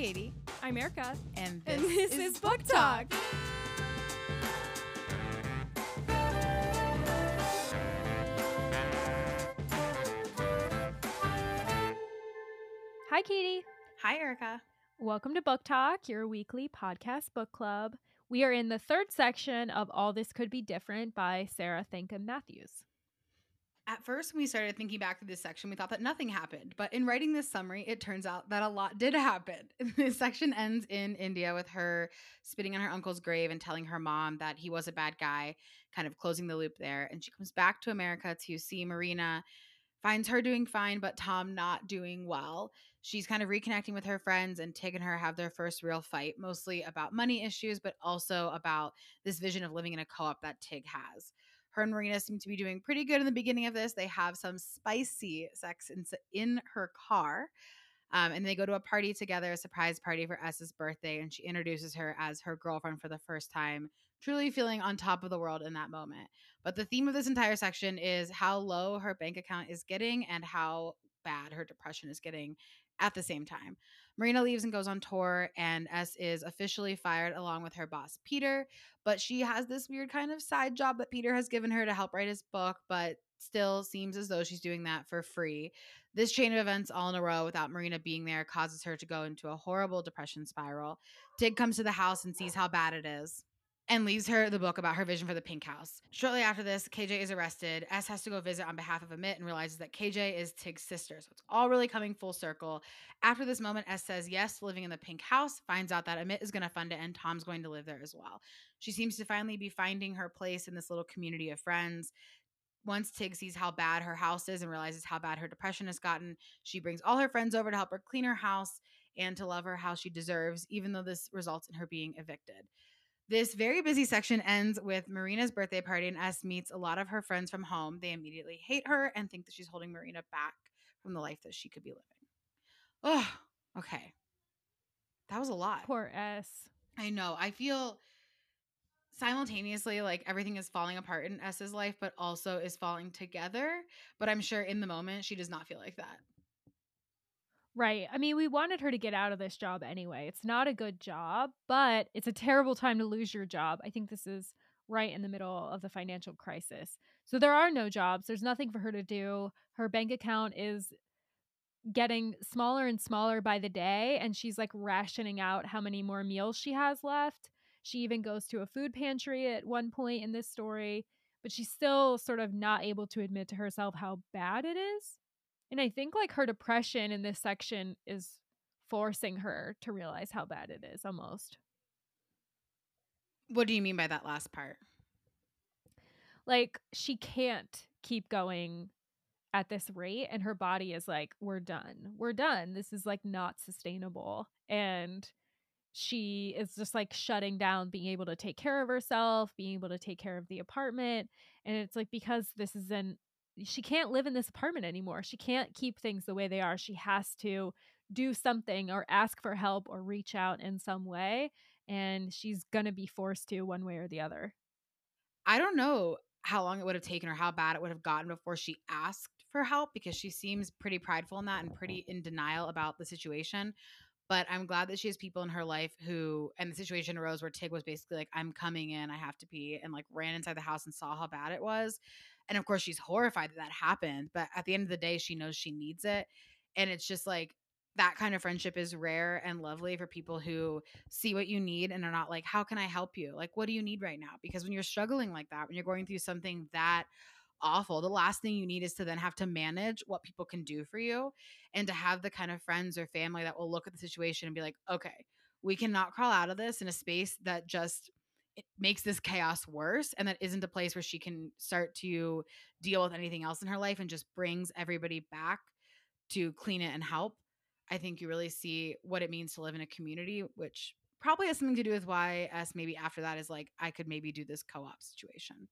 Katie. I'm Erica. And this is Book Talk. Hi, Katie. Hi, Erica. Welcome to Book Talk, your weekly podcast book club. We are in the third section of All This Could Be Different by Sarah Thankam Matthews. At first, when we started thinking back to this section, we thought that nothing happened. But in writing this summary, it turns out that a lot did happen. This section ends in India with her spitting on her uncle's grave and telling her mom that he was a bad guy, kind of closing the loop there. And she comes back to America to see Marina, finds her doing fine, but Tom not doing well. She's kind of reconnecting with her friends, and Tig and her have their first real fight, mostly about money issues, but also about this vision of living in a co-op that Tig has. Her and Marina seem to be doing pretty good in the beginning of this. They have some spicy sex in her car. And they go to a party together, a surprise party for S's birthday, and she introduces her as her girlfriend for the first time, truly feeling on top of the world in that moment. But the theme of this entire section is how low her bank account is getting and how bad her depression is getting at the same time. Marina leaves and goes on tour, and S is officially fired along with her boss, Peter. But she has this weird kind of side job that Peter has given her to help write his book, but still seems as though she's doing that for free. This chain of events all in a row without Marina being there causes her to go into a horrible depression spiral. Tig comes to the house and sees how bad it is and leaves her the book about her vision for the pink house. Shortly after this, KJ is arrested. S has to go visit on behalf of Amit and realizes that KJ is Tig's sister. So it's all really coming full circle. After this moment, S says yes to living in the pink house, finds out that Amit is going to fund it and Tom's going to live there as well. She seems to finally be finding her place in this little community of friends. Once Tig sees how bad her house is and realizes how bad her depression has gotten, she brings all her friends over to help her clean her house and to love her how she deserves, even though this results in her being evicted. This very busy section ends with Marina's birthday party, and S meets a lot of her friends from home. They immediately hate her and think that she's holding Marina back from the life that she could be living. Oh, okay. That was a lot. Poor S. I know. I feel simultaneously like everything is falling apart in S's life, but also is falling together. But I'm sure in the moment she does not feel like that. Right. I mean, we wanted her to get out of this job anyway. It's not a good job, but it's a terrible time to lose your job. I think this is right in the middle of the financial crisis. So there are no jobs. There's nothing for her to do. Her bank account is getting smaller and smaller by the day, and she's like rationing out how many more meals she has left. She even goes to a food pantry at one point in this story, but she's still sort of not able to admit to herself how bad it is. And I think like her depression in this section is forcing her to realize how bad it is almost. What do you mean by that last part? Like she can't keep going at this rate, and her body is like, we're done, this is like not sustainable. And she is just like shutting down being able to take care of herself, being able to take care of the apartment. And it's like, because she can't live in this apartment anymore, she can't keep things the way they are, she has to do something or ask for help or reach out in some way, and she's gonna be forced to one way or the other. I don't know how long it would have taken or how bad it would have gotten before she asked for help, because she seems pretty prideful in that and pretty in denial about the situation. But I'm glad that she has people in her life who, and the situation arose where Tig was basically like, I'm coming in, I have to pee, and like ran inside the house and saw how bad it was. And of course, she's horrified that that happened. But at the end of the day, she knows she needs it. And it's just like, that kind of friendship is rare and lovely for people who see what you need and are not like, how can I help you? Like, what do you need right now? Because when you're struggling like that, when you're going through something that awful, the last thing you need is to then have to manage what people can do for you, and to have the kind of friends or family that will look at the situation and be like, okay, we cannot crawl out of this in a space that just it makes this chaos worse, and that isn't a place where she can start to deal with anything else in her life and just brings everybody back to clean it and help. I think you really see what it means to live in a community, which probably has something to do with why us maybe after that is like, I could maybe do this co-op situation.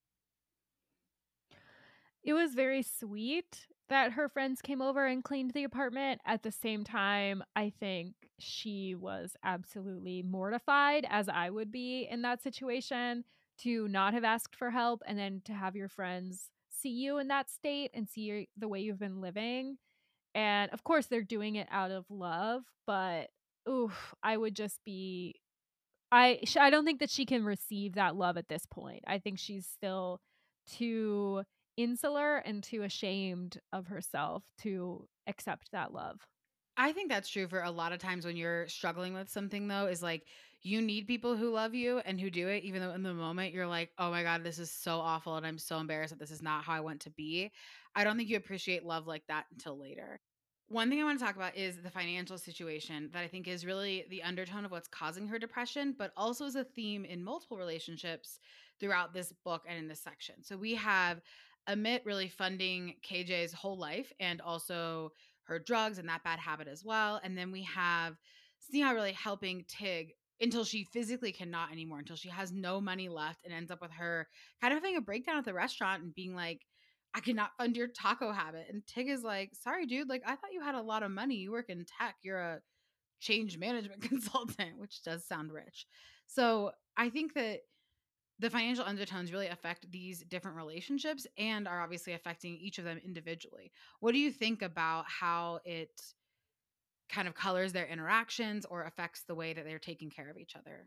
It was very sweet that her friends came over and cleaned the apartment. At the same time, I think she was absolutely mortified, as I would be in that situation, to not have asked for help and then to have your friends see you in that state and see the way you've been living. And of course, they're doing it out of love, but oof, I would just be I don't think that she can receive that love at this point. I think she's still too insular and too ashamed of herself to accept that love. I think that's true for a lot of times when you're struggling with something though, is like you need people who love you and who do it, even though in the moment you're like, oh my God, this is so awful and I'm so embarrassed that this is not how I want to be. I don't think you appreciate love like that until later. One thing I want to talk about is the financial situation that I think is really the undertone of what's causing her depression, but also is a theme in multiple relationships throughout this book and in this section. So we have Amit really funding KJ's whole life and also her drugs and that bad habit as well. And then we have Sneha really helping Tig until she physically cannot anymore, until she has no money left and ends up with her kind of having a breakdown at the restaurant and being like, I cannot fund your taco habit. And Tig is like, sorry, dude, like I thought you had a lot of money. You work in tech. You're a change management consultant, which does sound rich. So I think that the financial undertones really affect these different relationships and are obviously affecting each of them individually. What do you think about how it kind of colors their interactions or affects the way that they're taking care of each other?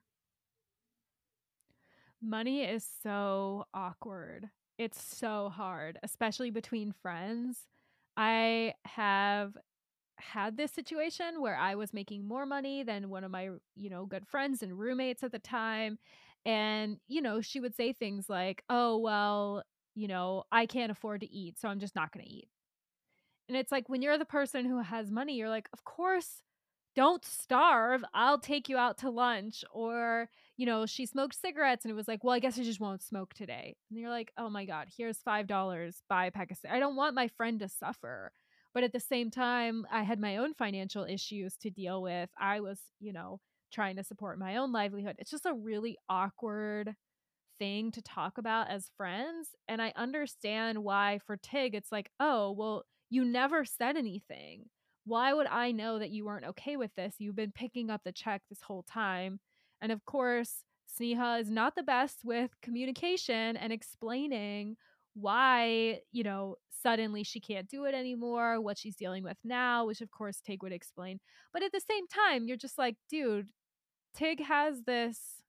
Money is so awkward. It's so hard, especially between friends. I have had this situation where I was making more money than one of my, good friends and roommates at the time. And, she would say things like, oh, well, I can't afford to eat, so I'm just not going to eat. And it's like when you're the person who has money, you're like, "Of course, don't starve. I'll take you out to lunch." Or, she smoked cigarettes and it was like, "Well, I guess I just won't smoke today." And you're like, "Oh my God, here's $5, buy a pack of I don't want my friend to suffer." But at the same time, I had my own financial issues to deal with. I was, trying to support my own livelihood. It's just a really awkward thing to talk about as friends. And I understand why for Tig, it's like, oh, well, you never said anything. Why would I know that you weren't okay with this? You've been picking up the check this whole time. And of course, Sneha is not the best with communication and explaining why, suddenly she can't do it anymore, what she's dealing with now, which of course Tig would explain. But at the same time, you're just like, dude, Tig has this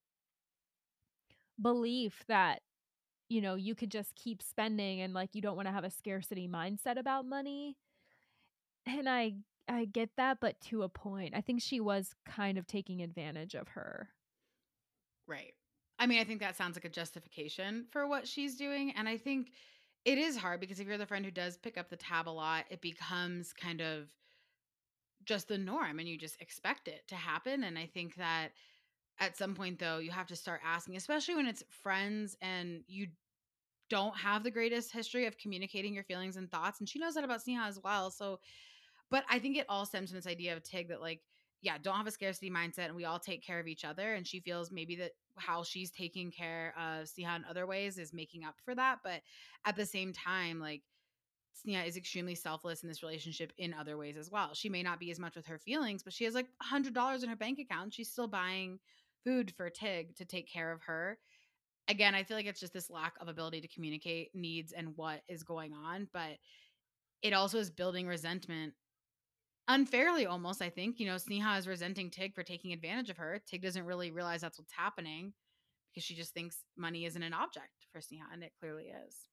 belief that you could just keep spending and like you don't want to have a scarcity mindset about money. And I get that, but to a point. I think she was kind of taking advantage of her. Right. I mean, I think that sounds like a justification for what she's doing. And I think it is hard because if you're the friend who does pick up the tab a lot, it becomes kind of just the norm and you just expect it to happen. And I think that at some point, though, you have to start asking, especially when it's friends and you don't have the greatest history of communicating your feelings and thoughts. And she knows that about Sneha as well. So, but I think it all stems from this idea of Tig that, like, yeah, don't have a scarcity mindset and we all take care of each other. And she feels maybe that how she's taking care of Sneha in other ways is making up for that. But at the same time, like, Sneha is extremely selfless in this relationship in other ways as well. She may not be as much with her feelings, but she has like $100 in her bank account. She's still buying food for Tig to take care of her. Again, I feel like it's just this lack of ability to communicate needs and what is going on, but it also is building resentment unfairly almost, I think. Sneha is resenting Tig for taking advantage of her. Tig doesn't really realize that's what's happening because she just thinks money isn't an object for Sneha, and it clearly is.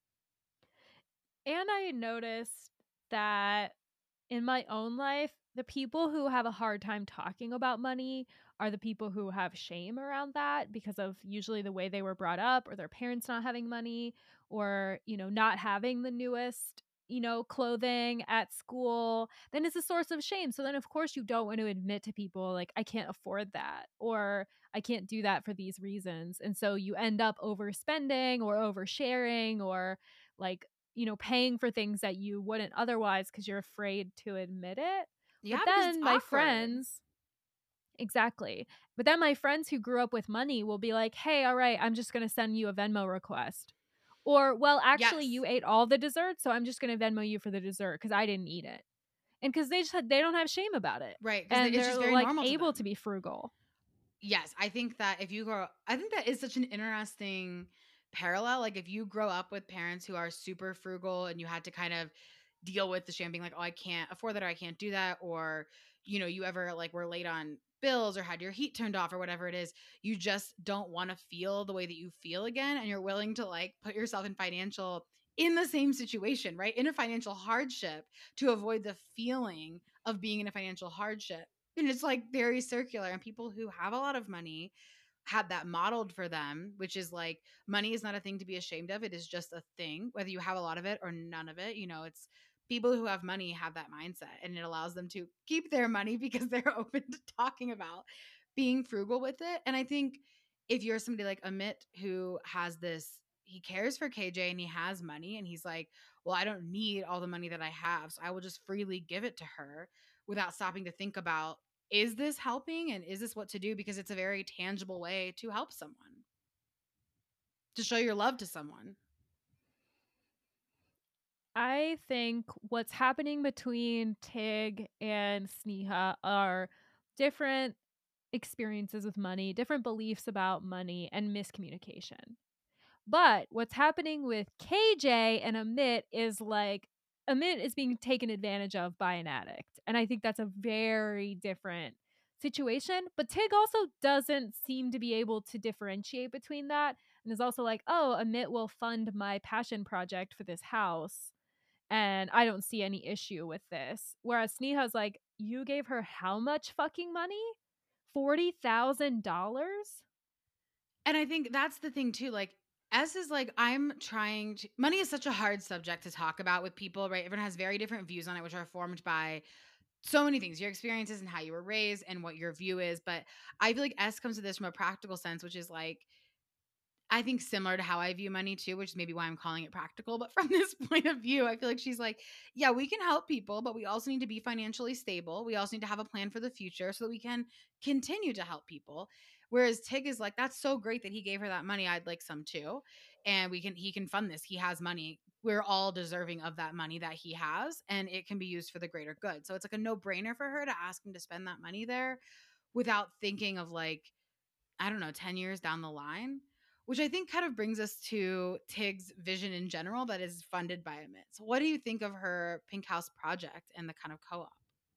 And I noticed that in my own life, the people who have a hard time talking about money are the people who have shame around that because of usually the way they were brought up or their parents not having money or, not having the newest, clothing at school. Then it's a source of shame. So then, of course, you don't want to admit to people, like, I can't afford that or I can't do that for these reasons. And so you end up overspending or oversharing or like paying for things that you wouldn't otherwise because you're afraid to admit it. But Yeah, because it's then my awkward. friends, exactly. But then my friends who grew up with money will be like, hey, all right, I'm just going to send you a Venmo request. Or, well, actually, Yes. you ate all the dessert, so I'm just going to Venmo you for the dessert because I didn't eat it. And because they don't have shame about it. Right, because And it's they're just very like normal to able to them. be frugal. Yes, I think that if you grow I think that is such an interesting parallel. Like if you grow up with parents who are super frugal and you had to kind of deal with the shame being like, oh, I can't afford that, or I can't do that, or you ever like were late on bills or had your heat turned off or whatever it is, you just don't want to feel the way that you feel again, and you're willing to like put yourself in the same situation, right? In a financial hardship to avoid the feeling of being in a financial hardship. And it's like very circular. And people who have a lot of money had that modeled for them, which is like money is not a thing to be ashamed of. It is just a thing, whether you have a lot of it or none of it. It's people who have money have that mindset, and it allows them to keep their money because they're open to talking about being frugal with it. And I think if you're somebody like Amit who has this, he cares for KJ and he has money and he's like, well, I don't need all the money that I have. So I will just freely give it to her without stopping to think about, is this helping and is this what to do? Because it's a very tangible way to help someone, to show your love to someone. I think what's happening between Tig and Sneha are different experiences with money, different beliefs about money, and miscommunication. But what's happening with KJ and Amit is like Amit is being taken advantage of by an addict. And I think that's a very different situation. But Tig also doesn't seem to be able to differentiate between that and is also like, oh, Amit will fund my passion project for this house. And I don't see any issue with this. Whereas Sneha's like, you gave her how much fucking money? $40,000? And I think that's the thing too. Like, S is like, I'm trying to, money is such a hard subject to talk about with people, right? Everyone has very different views on it, which are formed by so many things, your experiences and how you were raised and what your view is. But I feel like S comes to this from a practical sense, which is like, I think similar to how I view money too, which is maybe why I'm calling it practical. But from this point of view, I feel like she's like, yeah, we can help people, but we also need to be financially stable. We also need to have a plan for the future so that we can continue to help people. Whereas Tig is like, that's so great that he gave her that money. I'd like some too. And he can fund this. He has money. We're all deserving of that money that he has, and it can be used for the greater good. So it's like a no brainer for her to ask him to spend that money there without thinking of like, I don't know, 10 years down the line, which I think kind of brings us to Tig's vision in general that is funded by Amit. So, what do you think of her Pink House project and the kind of co op?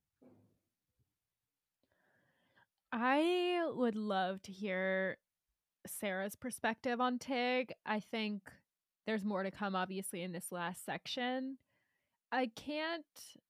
I would love to hear Sarah's perspective on Tig. I think there's more to come, obviously, in this last section. I can't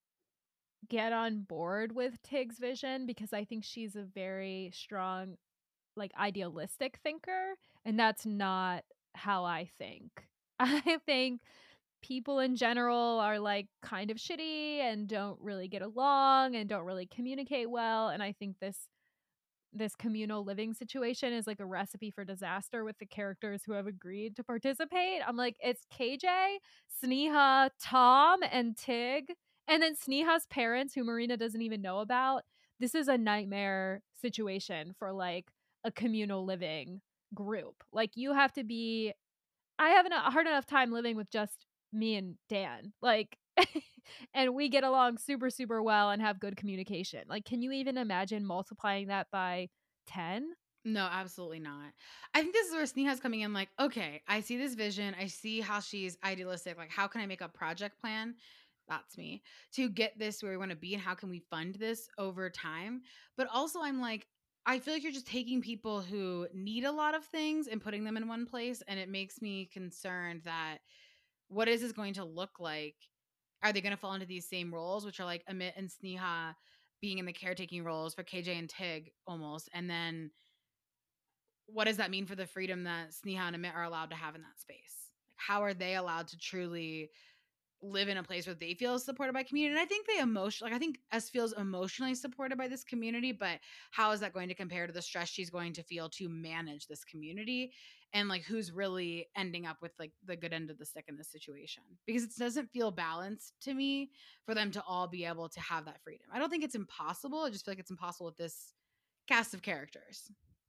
get on board with Tig's vision because I think she's a very strong, like, idealistic thinker, and that's not how I think. I think people in general are like kind of shitty and don't really get along and don't really communicate well, and I think this communal living situation is like a recipe for disaster with the characters who have agreed to participate. I'm like, it's KJ, Sneha, Tom, and Tig, and then Sneha's parents, who Marina doesn't even know about. This is a nightmare situation for like a communal living group. Like, you have to be. I have a hard enough time living with just me and Dan. Like, and we get along super, super well and have good communication. Like, can you even imagine multiplying that by 10? No, absolutely not. I think this is where Sneha's coming in like, okay, I see this vision. I see how she's idealistic. Like, how can I make a project plan? That's me to get this where we want to be, and how can we fund this over time? But also, I'm like, I feel like you're just taking people who need a lot of things and putting them in one place. And it makes me concerned that what is this going to look like? Are they going to fall into these same roles, which are like Amit and Sneha being in the caretaking roles for KJ and Tig almost? And then what does that mean for the freedom that Sneha and Amit are allowed to have in that space? Like, how are they allowed to truly live in a place where they feel supported by community? And I think I think S feels emotionally supported by this community, but how is that going to compare to the stress she's going to feel to manage this community? And like, who's really ending up with like the good end of the stick in this situation? Because it doesn't feel balanced to me for them to all be able to have that freedom. I don't think it's impossible. I just feel like it's impossible with this cast of characters.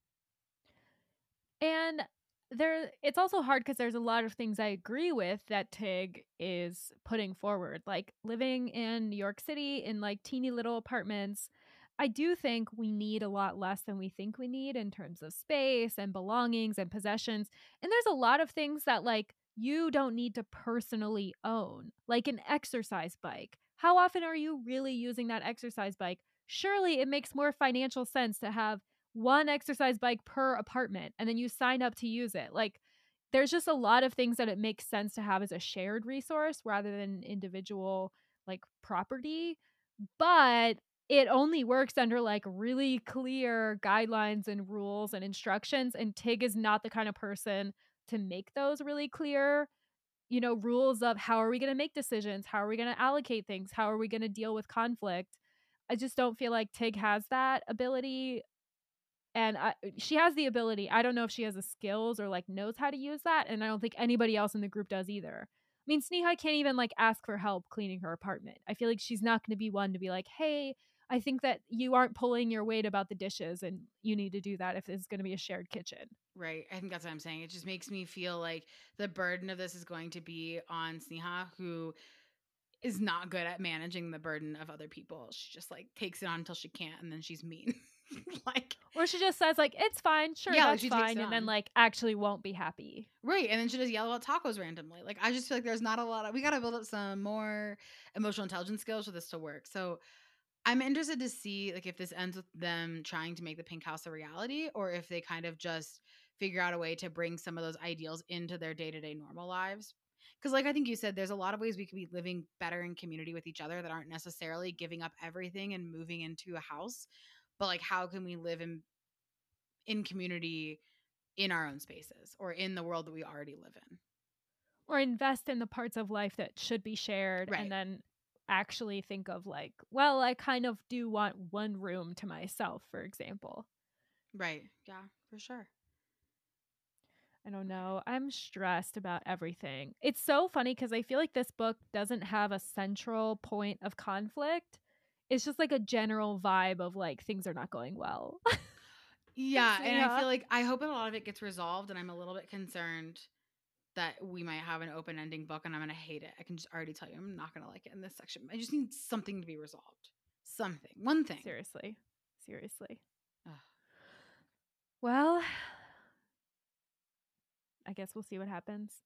And it's also hard because there's a lot of things I agree with that Tig is putting forward, like living in New York City in like teeny little apartments. I do think we need a lot less than we think we need in terms of space and belongings and possessions. And there's a lot of things that like you don't need to personally own, like an exercise bike. How often are you really using that exercise bike? Surely it makes more financial sense to have one exercise bike per apartment and then you sign up to use it. Like, there's just a lot of things that it makes sense to have as a shared resource rather than individual like property, but it only works under like really clear guidelines and rules and instructions, and Tig is not the kind of person to make those really clear, rules of how are we going to make decisions, how are we going to allocate things, how are we going to deal with conflict. I just don't feel like Tig has that ability, and she has the ability. I don't know if she has the skills or like knows how to use that, and I don't think anybody else in the group does either. I mean, Sneha can't even like ask for help cleaning her apartment. I feel like she's not going to be one to be like, "Hey, I think that you aren't pulling your weight about the dishes and you need to do that if it's going to be a shared kitchen." Right. I think that's what I'm saying. It just makes me feel like the burden of this is going to be on Sneha, who is not good at managing the burden of other people. She just like takes it on until she can't, and then she's mean. Like, Or she just says like, "It's fine. Sure, yeah, like that's she takes fine." it And then on. like actually won't be happy. Right. And then she just yell about tacos randomly. Like, I just feel like there's not a lot of, we got to build up some more emotional intelligence skills for this to work. So I'm interested to see like if this ends with them trying to make the pink house a reality, or if they kind of just figure out a way to bring some of those ideals into their day-to-day normal lives. Because like I think you said, there's a lot of ways we could be living better in community with each other that aren't necessarily giving up everything and moving into a house. But like how can we live in community in our own spaces or in the world that we already live in? Or invest in the parts of life that should be shared, and Right. then actually think of like, well, I kind of do want one room to myself, for example. Right. Yeah, for sure. I don't know. I'm stressed about everything. It's so funny because I feel like this book doesn't have a central point of conflict. It's just like a general vibe of like things are not going well. Yeah, and I Sneha. feel like I hope that a lot of it gets resolved, and I'm a little bit concerned that we might have an open ending book and I'm gonna hate it. I can just already tell you I'm not gonna like it in this section. I just need something to be resolved. Something. One thing. Seriously. Seriously. Ugh. Well, I guess we'll see what happens.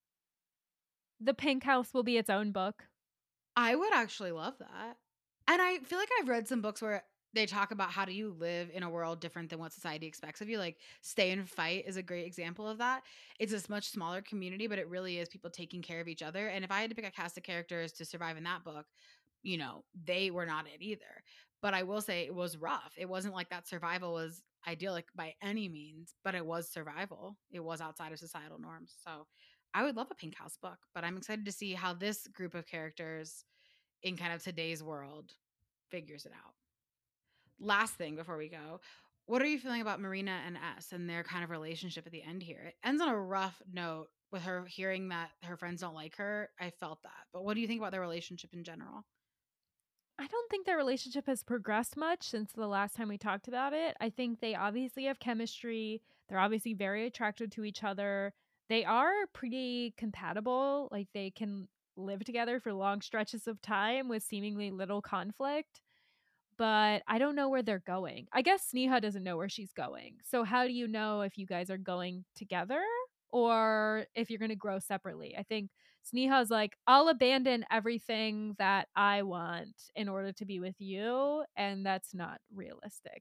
The Pink House will be its own book. I would actually love that. And I feel like I've read some books where they talk about how do you live in a world different than what society expects of you. Like Stay and Fight is a great example of that. It's a much smaller community, but it really is people taking care of each other. And if I had to pick a cast of characters to survive in that book, they were not it either. But I will say it was rough. It wasn't like that survival was idyllic by any means, but it was survival. It was outside of societal norms. So I would love a Pink House book, but I'm excited to see how this group of characters in kind of today's world figures it out. Last thing before we go, what are you feeling about Marina and S and their kind of relationship at the end here? It ends on a rough note with her hearing that her friends don't like her. I felt that. But what do you think about their relationship in general? I don't think their relationship has progressed much since the last time we talked about it. I think they obviously have chemistry. They're obviously very attracted to each other. They are pretty compatible. Like they can live together for long stretches of time with seemingly little conflict. But I don't know where they're going. I guess Sneha doesn't know where she's going. So how do you know if you guys are going together or if you're going to grow separately? I think Sneha's like, I'll abandon everything that I want in order to be with you, and that's not realistic.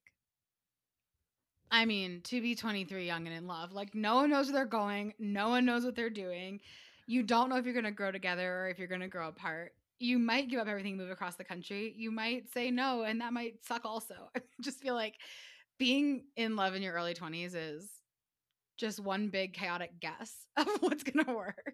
I mean, to be 23, young and in love, like no one knows where they're going, no one knows what they're doing. You don't know if you're going to grow together or if you're going to grow apart. You might give up everything, move across the country. You might say no, and that might suck also. I just feel like being in love in your early 20s is just one big chaotic guess of what's going to work.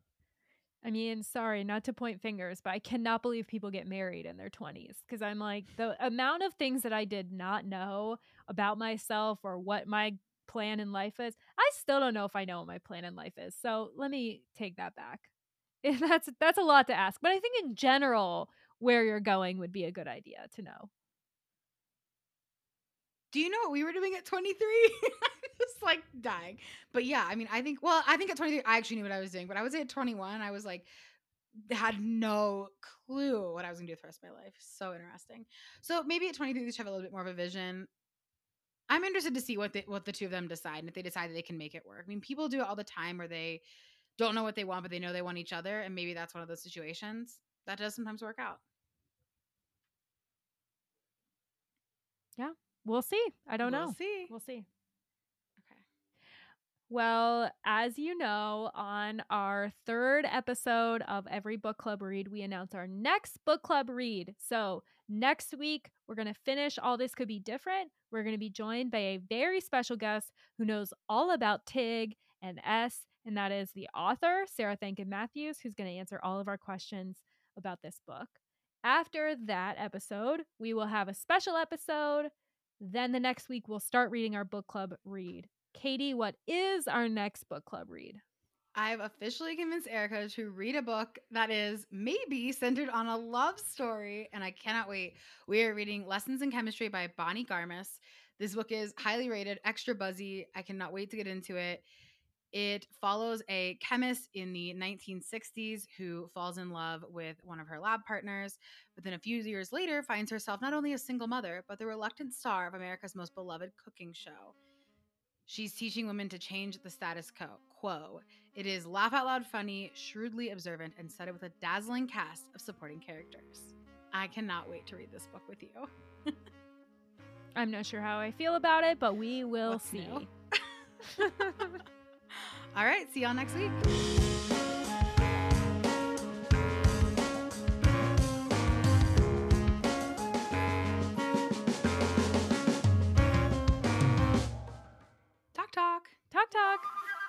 I mean, sorry, not to point fingers, but I cannot believe people get married in their 20s because I'm like, the amount of things that I did not know about myself or what my plan in life is, I still don't know if I know what my plan in life is. So let me take that back. That's a lot to ask, but I think in general, where you're going would be a good idea to know. Do you know what we were doing at 23? I'm just like dying. But yeah, I mean, I think at 23, I actually knew what I was doing. But I would say at 21, I was like, had no clue what I was gonna do with the rest of my life. So interesting. So maybe at 23, they should have a little bit more of a vision. I'm interested to see what the two of them decide and if they decide that they can make it work. I mean, people do it all the time where they don't know what they want, but they know they want each other. And maybe that's one of those situations that does sometimes work out. Yeah. We'll see. I don't We'll know. see. We'll see. Okay. Well, as you know, on our third episode of Every Book Club Read, we announce our next book club read. So next week, we're going to finish All This Could Be Different. We're going to be joined by a very special guest who knows all about TIG and S, and that is the author, Sarah Thankin Matthews, who's going to answer all of our questions about this book. After that episode, we will have a special episode. Then the next week, we'll start reading our book club read. Katie, what is our next book club read? I've officially convinced Erica to read a book that is maybe centered on a love story, and I cannot wait. We are reading Lessons in Chemistry by Bonnie Garmus. This book is highly rated, extra buzzy. I cannot wait to get into it. It follows a chemist in the 1960s who falls in love with one of her lab partners, but then a few years later finds herself not only a single mother, but the reluctant star of America's most beloved cooking show. She's teaching women to change the status quo. It is laugh out loud funny, shrewdly observant, and set with a dazzling cast of supporting characters. I cannot wait to read this book with you. I'm not sure how I feel about it, but we will What's see. new? All right, see y'all next week. Talk.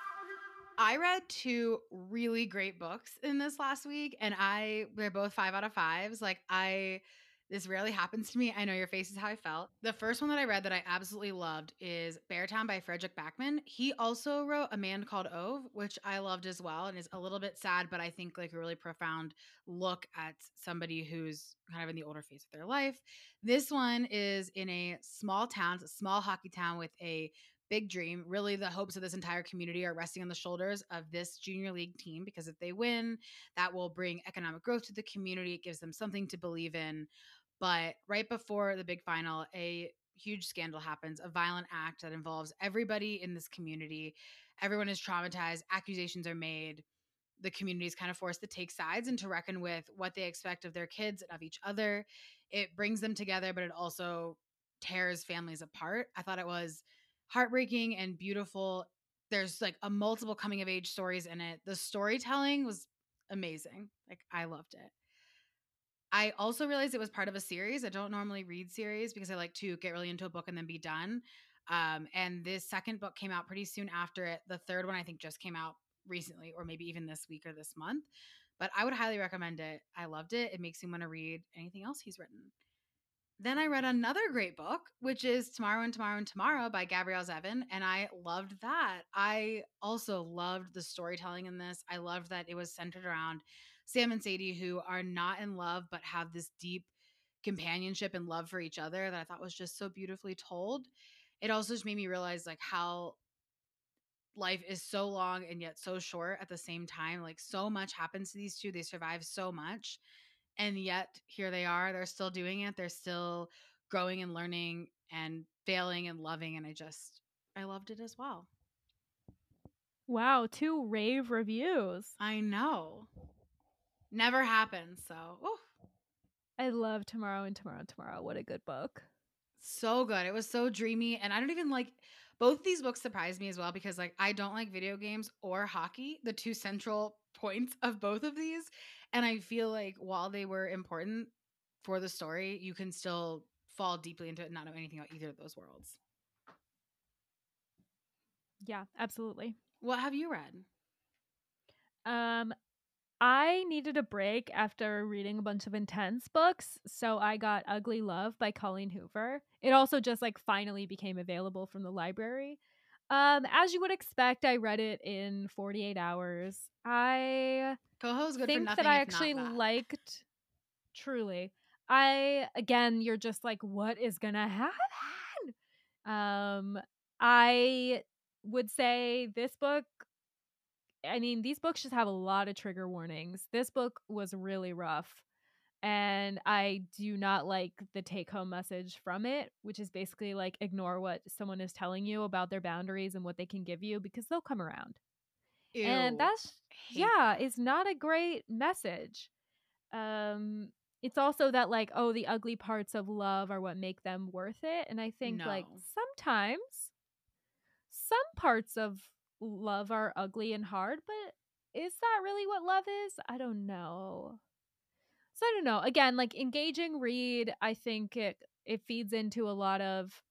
I read 2 really great books in this last week, and they're both 5 out of 5s. This rarely happens to me. I know your face is how I felt. The first one that I read that I absolutely loved is Beartown by Frederick Backman. He also wrote A Man Called Ove, which I loved as well, and is a little bit sad, but I think like a really profound look at somebody who's kind of in the older phase of their life. This one is in a small town, it's a small hockey town with a big dream. Really, the hopes of this entire community are resting on the shoulders of this junior league team, because if they win, that will bring economic growth to the community. It gives them something to believe in. But right before the big final, a huge scandal happens, a violent act that involves everybody in this community. Everyone is traumatized, accusations are made. The community is kind of forced to take sides and to reckon with what they expect of their kids and of each other. It brings them together, but it also tears families apart. I thought it was heartbreaking and beautiful. There's like a multiple coming of age stories in it. The storytelling was amazing. Like, I loved it. I also realized it was part of a series. I don't normally read series because I like to get really into a book and then be done. And this second book came out pretty soon after it. The third one I think just came out recently, or maybe even this week or this month. But I would highly recommend it. I loved it. It makes me want to read anything else he's written. Then I read another great book, which is Tomorrow and Tomorrow and Tomorrow by Gabrielle Zevin, and I loved that. I also loved the storytelling in this. I loved that it was centered around Sam and Sadie, who are not in love but have this deep companionship and love for each other that I thought was just so beautifully told. It also just made me realize like how life is so long and yet so short at the same time. Like, so much happens to these two. They survive so much, and yet here they are. They're still doing it. They're still growing and learning and failing and loving. And I loved it as well. Wow, 2 rave reviews. I know. Never happens. So, I love Tomorrow and Tomorrow and Tomorrow. What a good book. so good. It was so dreamy. And I don't even like both these books surprised me as well, because like I don't like video games or hockey, the 2 central points of both of these. And I feel like while they were important for the story, you can still fall deeply into it and not know anything about either of those worlds. Yeah, absolutely. What have you read? I needed a break after reading a bunch of intense books, so I got Ugly Love by Colleen Hoover. It also just like finally became available from the library. As you would expect, I read it in 48 hours. I Coho's good for think nothing that I if actually not that. liked truly. You're just like, what is gonna happen? I would say this book, I mean, these books just have a lot of trigger warnings. This book was really rough, and I do not like the take home message from it, which is basically like ignore what someone is telling you about their boundaries and what they can give you, because they'll come around. And Ew. that's, Hate yeah, that. is not a great message. Um, it's also that, like, oh, the ugly parts of love are what make them worth it. And I think, like, No. sometimes some parts of love are ugly and hard, but is that really what love is? I don't know. So I don't know. Again, like, engaging read, I think it feeds into a lot of,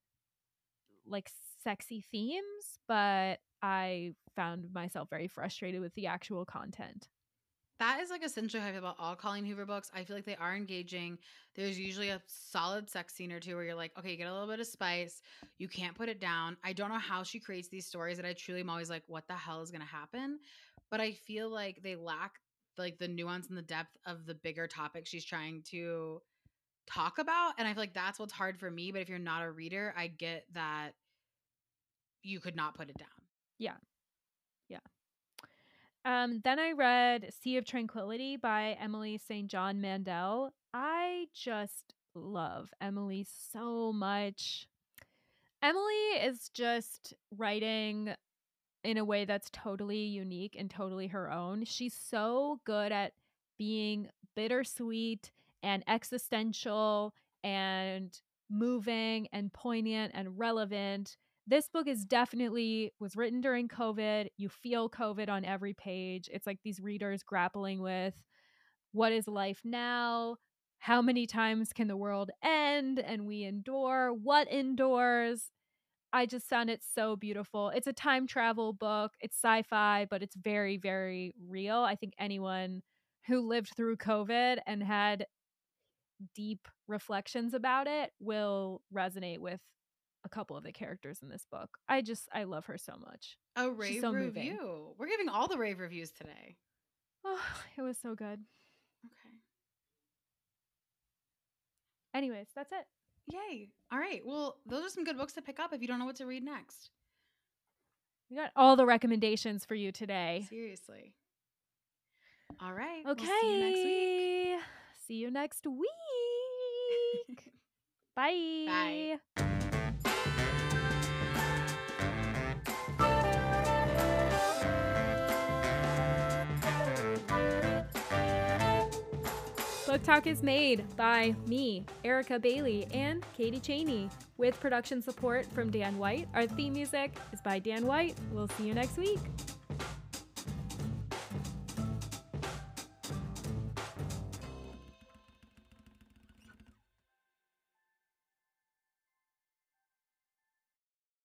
like, sexy themes, but I found myself very frustrated with the actual content. That is like essentially how I feel about all Colleen Hoover books. I feel like they are engaging. There's usually a solid sex scene or two where you're like, okay, you get a little bit of spice. You can't put it down. I don't know how she creates these stories that I truly am always like, what the hell is going to happen? But I feel like they lack like the nuance and the depth of the bigger topic she's trying to talk about. And I feel like that's what's hard for me. But if you're not a reader, I get that you could not put it down. Yeah. Yeah. Then I read Sea of Tranquility by Emily St. John Mandel. I just love Emily so much. Emily is just writing in a way that's totally unique and totally her own. She's so good at being bittersweet and existential and moving and poignant and relevant. This book is definitely was written during COVID. You feel COVID on every page. It's like these readers grappling with what is life now? How many times can the world end and we endure? What endures? I just found it so beautiful. It's a time travel book. It's sci-fi, but it's very, very real. I think anyone who lived through COVID and had deep reflections about it will resonate with a couple of the characters in this book. I love her so much. A She's rave so moving. review. We're giving all the rave reviews today. Oh, it was so good. Okay. Anyways, that's it. Yay. All right. Well, those are some good books to pick up if you don't know what to read next. We got all the recommendations for you today. Seriously. All right. Okay. We'll see you next week. See you next week. Bye. Bye. Book Talk is made by me, Erica Bailey, and Katie Cheney, with production support from Dan White. Our theme music is by Dan White. We'll see you next week.